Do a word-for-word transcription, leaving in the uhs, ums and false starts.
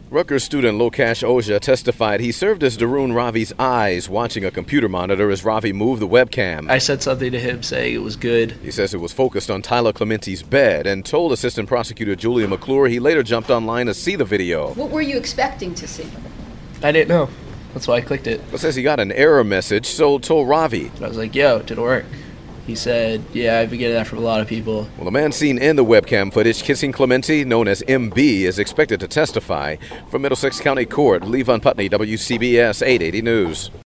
Rutgers student Lokesh Ojha testified he served as Darun Ravi's eyes watching a computer monitor as Ravi moved the webcam. I said something to him saying it was good. He says it was focused on Tyler Clementi's bed and told Assistant Prosecutor Julia McClure he later jumped online to see the video. What were you expecting to see? I didn't know. That's why I clicked it. But says he got an error message, so told Ravi. And I was like, yo, it didn't work. He said, yeah, I've been getting that from a lot of people. Well, the man seen in the webcam footage kissing Clementi, known as M B, is expected to testify. From Middlesex County Court, Levon Putney, W C B S eight eighty News.